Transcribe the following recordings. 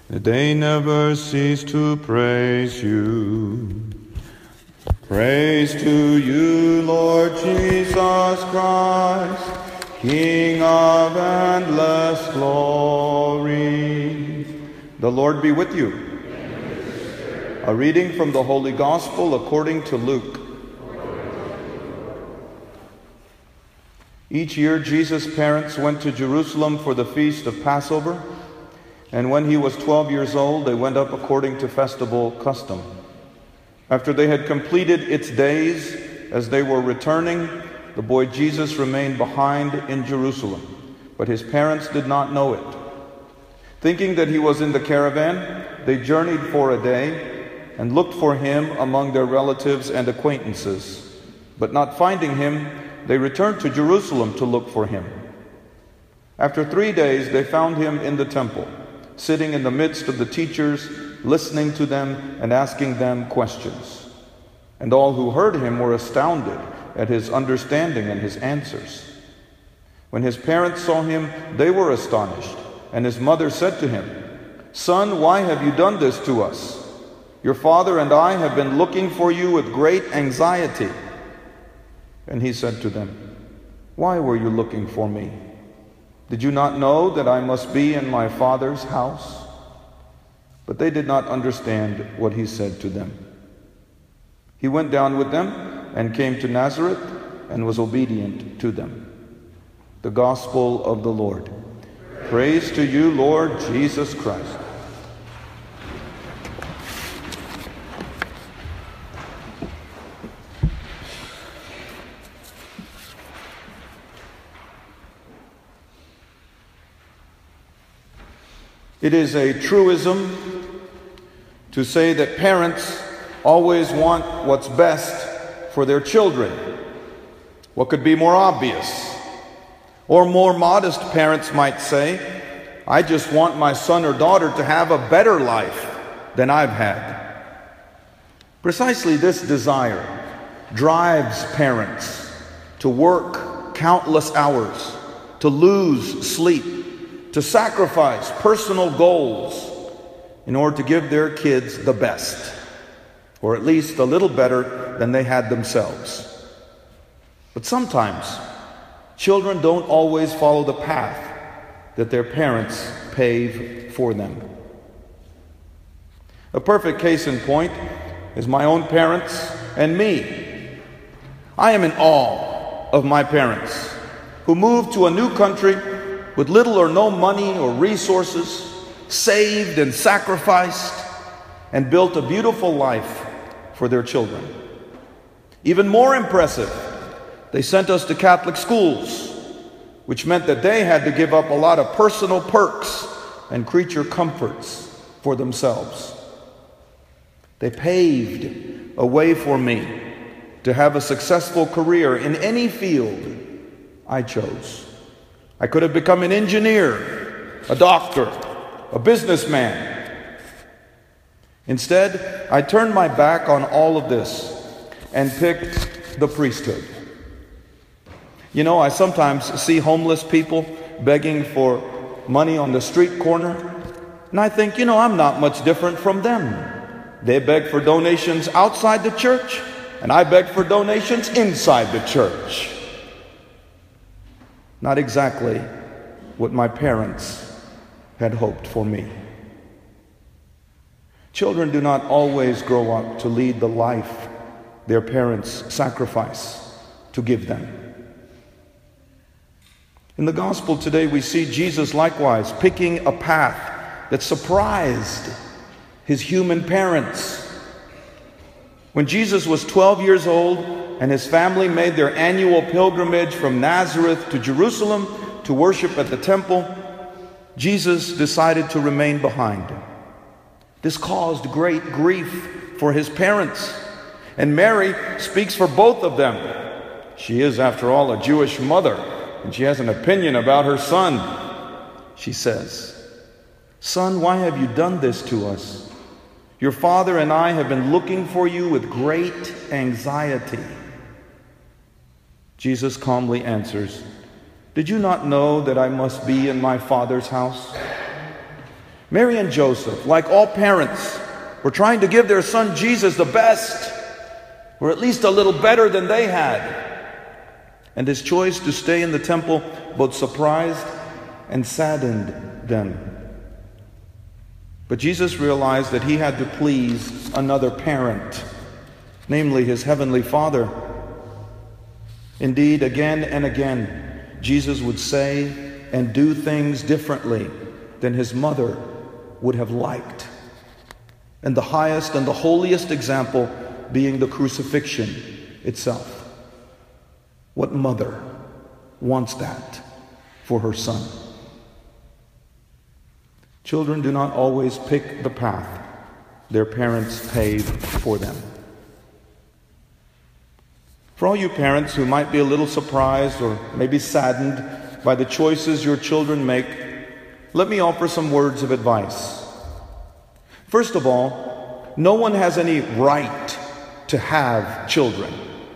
They never cease to praise you. Praise to you, Lord Jesus Christ, King of endless glory. The Lord be with you. A reading from the Holy Gospel according to Luke. Each year, Jesus' parents went to Jerusalem for the feast of Passover, and when he was 12 years old, they went up according to festival custom. After they had completed its days, as they were returning, the boy Jesus remained behind in Jerusalem, but his parents did not know it. Thinking that he was in the caravan, they journeyed for a day and looked for him among their relatives and acquaintances. But not finding him, they returned to Jerusalem to look for him. After 3 days, they found him in the temple, sitting in the midst of the teachers, listening to them and asking them questions. And all who heard him were astounded at his understanding and his answers. When his parents saw him, they were astonished, and his mother said to him, "Son, why have you done this to us? Your father and I have been looking for you with great anxiety." And he said to them, "Why were you looking for me? Did you not know that I must be in my Father's house?" But they did not understand what he said to them. He went down with them and came to Nazareth and was obedient to them. The Gospel of the Lord. Praise to you, Lord Jesus Christ. It is a truism to say that parents always want what's best for their children. What could be more obvious? Or more modest parents might say, "I just want my son or daughter to have a better life than I've had." Precisely this desire drives parents to work countless hours, to lose sleep, to sacrifice personal goals in order to give their kids the best, or at least a little better than they had themselves. But sometimes, children don't always follow the path that their parents pave for them. A perfect case in point is my own parents and me. I am in awe of my parents, who moved to a new country with little or no money or resources, saved and sacrificed, and built a beautiful life for their children. Even more impressive, they sent us to Catholic schools, which meant that they had to give up a lot of personal perks and creature comforts for themselves. They paved a way for me to have a successful career in any field I chose. I could have become an engineer, a doctor, a businessman. Instead, I turned my back on all of this and picked the priesthood. You know, I sometimes see homeless people begging for money on the street corner, and I think, I'm not much different from them. They beg for donations outside the church, and I beg for donations inside the church. Not exactly what my parents had hoped for me. Children do not always grow up to lead the life their parents sacrifice to give them. In the gospel today, we see Jesus likewise picking a path that surprised his human parents. When Jesus was 12 years old and his family made their annual pilgrimage from Nazareth to Jerusalem to worship at the temple, Jesus decided to remain behind. This caused great grief for his parents, and Mary speaks for both of them. She is, after all, a Jewish mother, and she has an opinion about her son. She says, "Son, why have you done this to us? Your father and I have been looking for you with great anxiety." Jesus calmly answers, "Did you not know that I must be in my Father's house?" Mary and Joseph, like all parents, were trying to give their son Jesus the best, or at least a little better than they had. And his choice to stay in the temple both surprised and saddened them. But Jesus realized that he had to please another parent, namely his heavenly Father. Indeed, again and again, Jesus would say and do things differently than his mother would have liked. And the highest and the holiest example being the crucifixion itself. What mother wants that for her son? Children do not always pick the path their parents pave for them. For all you parents who might be a little surprised or maybe saddened by the choices your children make, let me offer some words of advice. First of all, no one has any right to have children.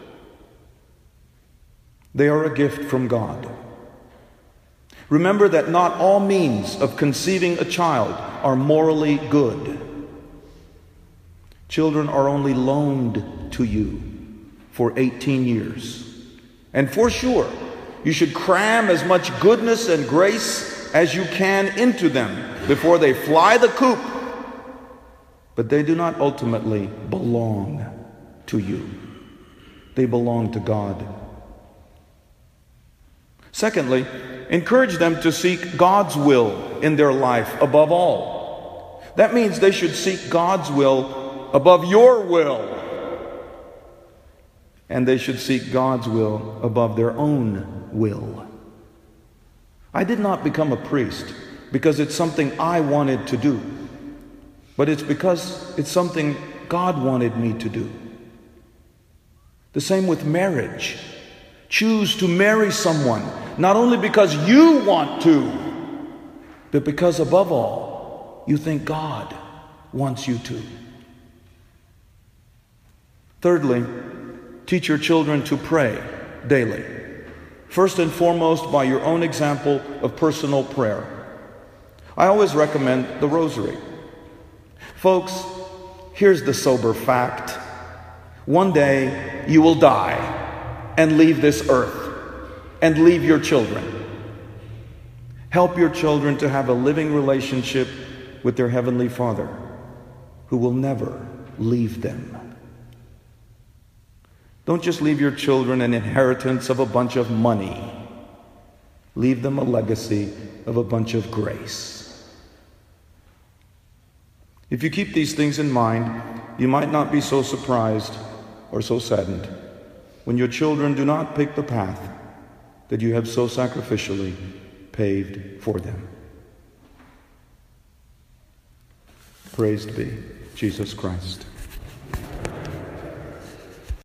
They are a gift from God. Remember that not all means of conceiving a child are morally good. Children are only loaned to you for 18 years. And for sure, you should cram as much goodness and grace as you can into them before they fly the coop. But they do not ultimately belong to you. They belong to God. Secondly, encourage them to seek God's will in their life above all. That means they should seek God's will above your will. And they should seek God's will above their own will. I did not become a priest because it's something I wanted to do, but it's because it's something God wanted me to do. The same with marriage. Choose to marry someone, not only because you want to, but because above all, you think God wants you to. Thirdly, teach your children to pray daily. First and foremost, by your own example of personal prayer. I always recommend the rosary. Folks, here's the sober fact. One day you will die and leave this earth and leave your children. Help your children to have a living relationship with their Heavenly Father, who will never leave them. Don't just leave your children an inheritance of a bunch of money. Leave them a legacy of a bunch of grace. If you keep these things in mind, you might not be so surprised or so saddened when your children do not pick the path that you have so sacrificially paved for them. Praised be Jesus Christ.